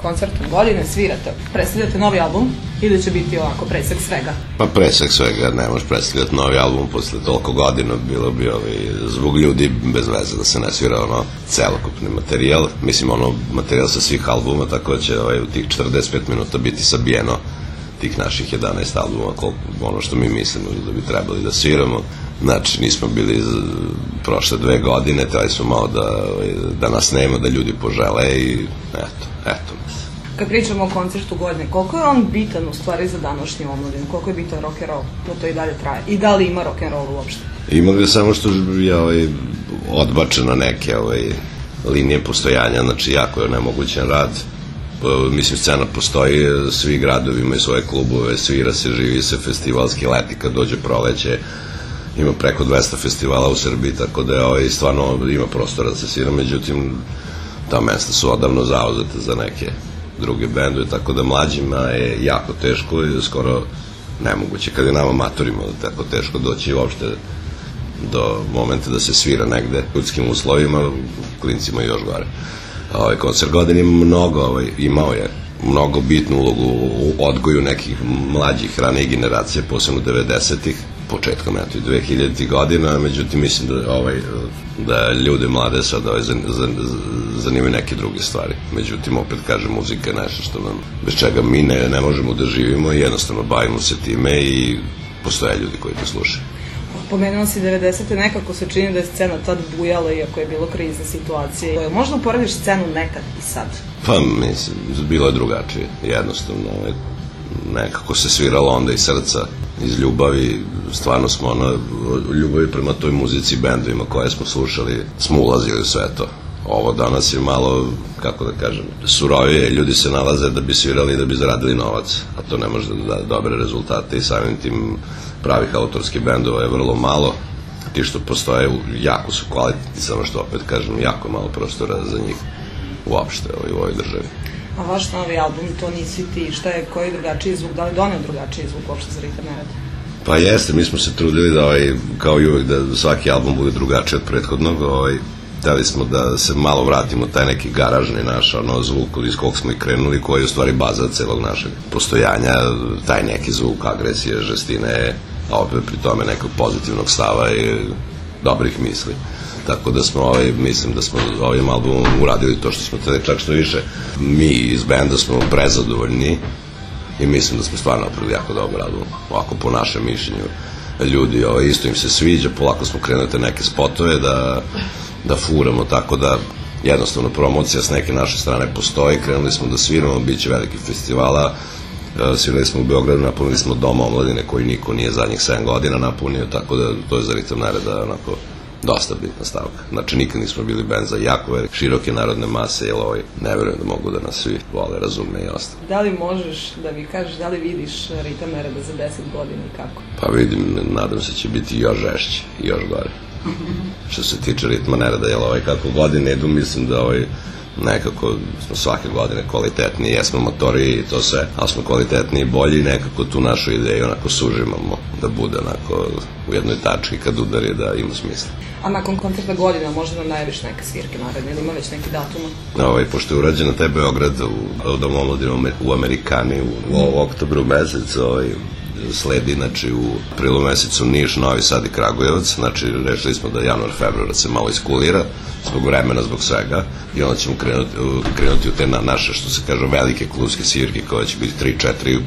koncertom godine svirate, predstavljate novi album ili će biti ovako presek svega? Pa presek svega, ne možeš predstavljati novi album posle toliko godina, bilo bi zbog ljudi bez veze da se ne svira celokupni materijal, mislim materijal sa svih albuma, tako da će u tih 45 minuta biti sabijeno tih naših 11 albuma, ono što mi mislimo da bi trebali da sviramo. Znači, nismo bili prošle 2 godine, trebali smo malo da nas nema, da ljudi požele i eto. Kad pričamo o koncertu godine, koliko je on bitan u stvari za današnju omladinu? Koliko je bitan rock'n'roll? Da to i dalje traje. I da li ima rock'n'roll uopšte? Ima ga samo što je odbačeno neke linije postojanja, znači jako je nemogućen rad. Mislim, scena postoji, svi gradovi imaju svoje klubove, svira se, živi se, festivalski leti kad dođe proleće. Ima preko 200 festivala u Srbiji, tako da stvarno ima prostora da se svira, međutim ta mesta su odavno zauzete za neke druge bendove, tako da mlađima je jako teško i skoro nemoguće. Kad je nama maturima tako teško doći uopšte do momenta da se svira negde u ljudskim uslovima, klincima još gore. Koncert godine imao je mnogo bitnu ulogu u odgoju nekih mlađih, ranijih generacija, posebno 90-ih, početkom 2000-ih godina, međutim mislim da ljude mlade sad zanimaju neke druge stvari. Međutim, opet kažem, muzika je nešto što bez čega mi ne možemo da živimo i jednostavno bavimo se time i postoje ljudi koji to slušaju. Pomenuo si 90. nekako se čini da je scena tad bujala, iako je bilo krizna situacija. Možda uporediš scenu nekad i sad? Pa mislim, bilo je drugačije. Jednostavno, nekako se sviralo onda iz srca, iz ljubavi. Stvarno smo ljubavi prema toj muzici, bendovima koje smo slušali, smo ulazili u sve to. Ovo danas je malo, kako da kažem, surovije. Ljudi se nalaze da bi svirali i da bi zaradili novac, a to ne može da da dobre rezultate i samim tim pravih autorskih bendova je vrlo malo. Ti što postoje jako su kvalitetni, samo što opet kažem, jako malo prostora za njih uopšte u ovoj državi. A vaš novi album, to nisi ti, koji je drugačiji zvuk, da li donio drugačiji zvuk uopšte za Ritam Nereda? Pa jeste, mi smo se trudili da kao i uvek da svaki album bude drugačiji od prethodnog. Hteli smo da se malo vratimo taj neki garažni naš zvuk iz kog smo i krenuli, koji je u stvari baza celog našeg postojanja, taj neki zvuk agresije, žestine, a opet pri tome nekog pozitivnog stava i dobrih misli. Tako da smo, mislim da smo ovim albumom uradili to što smo hteli, čak što više. Mi iz benda smo prezadovoljni i mislim da smo stvarno napravili jako dobar album, ovako po našem mišljenju. Ljudi, isto im se sviđa, polako smo krenuli neke spotove da furamo, tako da jednostavno promocija s neke naše strane postoji, krenuli smo da sviramo, bit će velikih festivala, svirali smo u Beogradu, napunili smo Dom omladine koji niko nije zadnjih 7 godina napunio, tako da to je za Ritam Nereda onako dosta bitna stavka. Znači nikad nismo bili bend za jako široke narodne mase, jer ne verujem da mogu da nas svi vole, razume i ostalo. Da li možeš da mi kažeš, da li vidiš Ritam Nereda za 10 godina i kako? Pa vidim, nadam se će biti još žešće i još gore. Što se tiče Ritma Nereda, jer kako godine idu, mislim da nekako smo svake godine kvalitetniji, jesmo motori i to sve, ali smo kvalitetniji i bolji i nekako tu našu ideju onako sužimamo da bude onako u jednoj tački kad udari da ima smisla. A nakon koncerta godina možda nam najaviš neke svirke naredne ili ima već neki datuma? Pošto je urađena taj Beograd u Domu omladine u Amerikani u oktobru mesecu, sledi, znači u aprilu mesecu Niš, Novi Sad i Kragujevac, znači rešili smo da januar, februar se malo iskulira zbog vremena, zbog svega i onda ćemo krenuti u te naše, što se kaže, velike klubske svirke koje će biti 3-4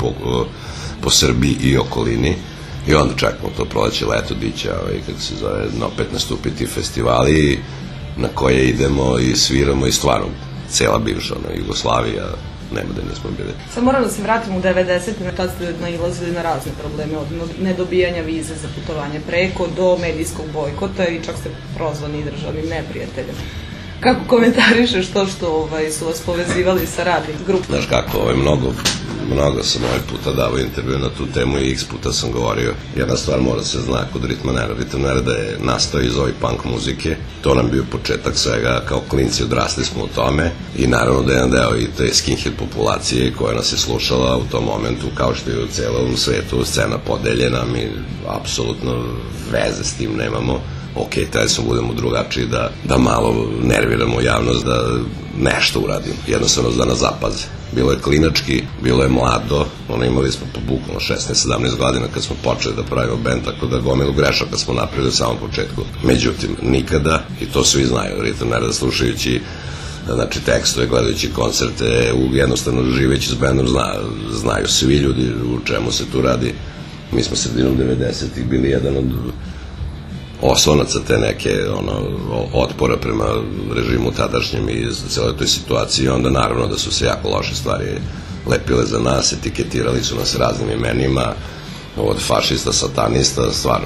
po Srbiji i okolini i onda čekamo to proleće, leto, diće, kako se zove, opet nastupiti festivali na koje idemo i sviramo i stvarno cela bivša Jugoslavija, nema da nismo bili. Sad moram da se vratim u 90. Tad ste nailazili na razne probleme, od nedobijanja vize za putovanje preko do medijskog bojkota i čak ste prozvani državnim neprijateljem. Kako komentarišeš to što su vas povezivali sa radnim grupom? Znaš kako, mnogo sam ovaj puta davao intervju na tu temu i x puta sam govorio. Jedna stvar mora se zna kod Ritma Nereda. Ritam Nereda je nastao iz ove punk muzike. To nam bio početak svega, kao klinci odrasli smo u tome i naravno da je jedan deo i te skinhead populacije koja nas je slušala u tom momentu, kao što je u celom svetu scena podeljena, mi apsolutno veze s tim nemamo. ok, taj smo budemo drugačiji, da malo nerviramo javnost, da nešto uradimo, jednostavno da nas zapaze. Bilo je klinački, bilo je mlado, imali smo bukvalno 16-17 godina kad smo počeli da pravimo bend, tako da gomilu grešaka smo napravili u samom početku. Međutim, nikada, i to svi znaju, Ritam Nereda slušajući tekstove, gledajući koncerte, jednostavno živeći s bendom, znaju svi ljudi u čemu se tu radi. Mi smo sredinom 90-ih bili jedan od oslonaca te neke otpora prema režimu tadašnjem i celoj toj situaciji, i onda naravno da su se jako loše stvari lepile za nas, etiketirali su nas raznim imenima, od fašista, satanista, stvarno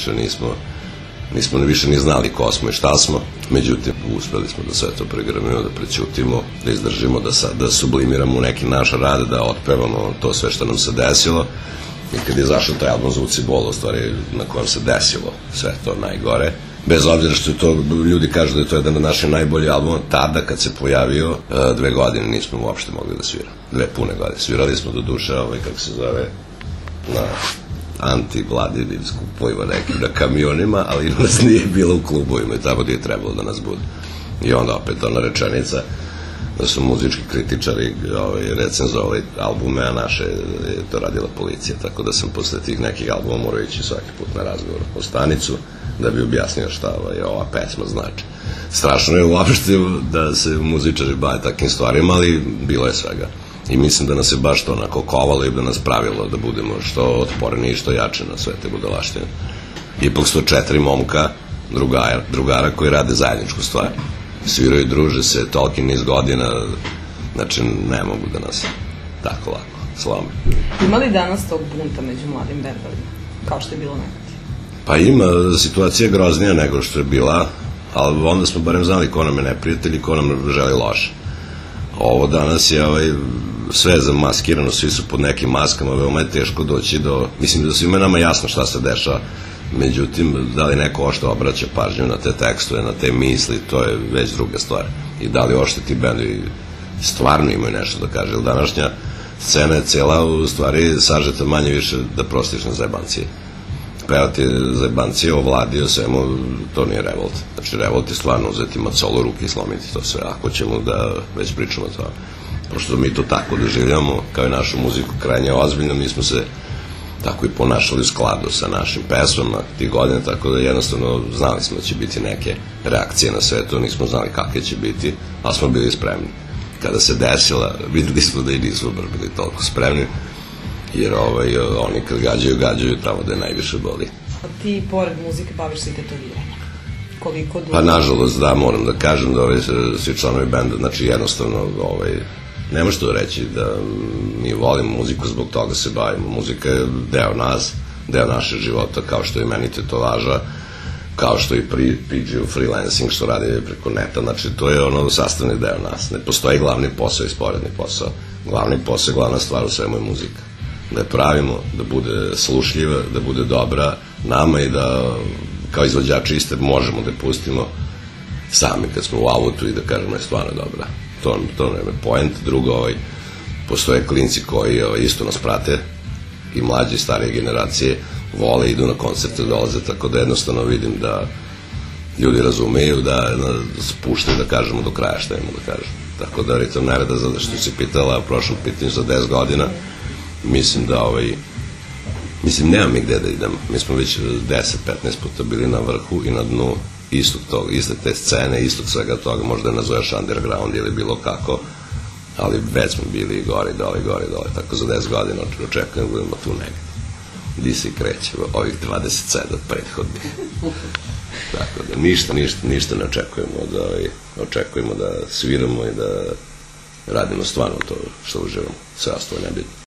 nismo više ni znali ko smo i šta smo. Međutim, uspeli smo da sve to pregramimo, da prećutimo, da izdržimo, da sublimiramo neki naš rad, da otpevamo to sve što nam se desilo. I kad je izašao taj album Zvuci bola, u stvari na kojem se desilo sve to najgore, bez obzira što je to, ljudi kažu da je to jedan od naših najboljih albuma, tada kad se pojavio, 2 godine nismo uopšte mogli da sviramo. 2 pune godine. Svirali smo do duše, kako se zove, na anti-vladi skupovima nekim na kamionima, ali nas nije bilo u klubovima i tamo gdje je trebalo da nas bude. I onda opet ona rečenica da su muzički kritičari recenzovali albume, a naše je to radila policija, tako da sam posle tih nekih albuma morao ići svaki put na razgovor o stanicu da bi objasnio šta ova pesma znači. Strašno je uopšte da se muzičari bave takvim stvarima, ali bilo je svega. I mislim da nas je baš to onako kovalo i da nas pravilo da budemo što otporniji i što jače na sve te budalaštine. Ipak su 4 momka, drugara koji rade zajedničku stvar. Sviraju i druže se toliki niz godina, znači ne mogu da nas tako lako slome. Ima li danas tog bunta među mladim bendovima, kao što je bilo nekad? Pa ima, situacija je groznija nego što je bila, ali onda smo barem znali ko nam je neprijatelj i ko nam želi loše. Ovo danas je sve zamaskirano, svi su pod nekim maskama, veoma je teško doći do, mislim da svima nama jasno šta se dešava. Međutim, da li neko ošte obraća pažnju na te tekstove, na te misli, to je već druga stvar. I da li ošte ti bendovi stvarno imaju nešto da kaže. Današnja scena je cela u stvari sažeta manje više da prostiš na zajebancije. Pevati zajebancije o vladi, o svemu, to nije revolt. Znači, revolt je stvarno uzeti macolo u ruke i slomiti to sve, ako ćemo da već pričamo to. Pošto mi to tako doživljamo, kao i našu muziku krajnje ozbiljno, mi smo se tako i ponašali u skladu sa našim pesmama tih godina, tako da jednostavno znali smo da će biti neke reakcije na sve to, nismo znali kakve će biti, ali smo bili spremni. Kada se desila, videli smo da i nismo bili toliko spremni, jer oni kad gađaju tamo da je najviše boli. A ti, pored muzike, baviš se i tetoviranjem? Koliko dugo? Pa, nažalost, da, moram da kažem da svi članovi benda, znači jednostavno, ne može to reći da mi volimo muziku, zbog toga se bavimo. Muzika je deo nas, deo našeg života, kao što je meni tetovaža, kao što i priđu freelancing što radi preko neta, znači to je sastavni deo nas. Ne postoji glavni posao i sporedni posao. Glavni posao, glavna stvar u svemu je muzika. Da je pravimo, da bude slušljiva, da bude dobra nama i da kao izvođači iste možemo da je pustimo sami kad smo u autu i da kažemo je stvarno dobra. To nam je point. Drugo, postoje klinci koji isto nas prate, i mlađe i starije generacije vole, idu na koncerte, dolaze, tako da jednostavno vidim da ljudi razumeju, da spuštaju, da kažemo do kraja šta imamo da kažemo. Tako da Ritam Nereda, zato što si pitala u prošlom pitanju za 10 godina, mislim da mislim nemam mi gde da idem. Mi smo već 10-15 puta bili na vrhu i na dnu iste te scene, istog svega toga, možda nazoveš underground ili bilo kako, ali već smo bili gori, dole, tako za 10 godina očekujem da budemo tu negdje. Di se kreće ovih 27 prethodnih. Tako da ništa ne očekujemo da sviramo i da radimo stvarno to što uživamo, sve ostalo nebitno.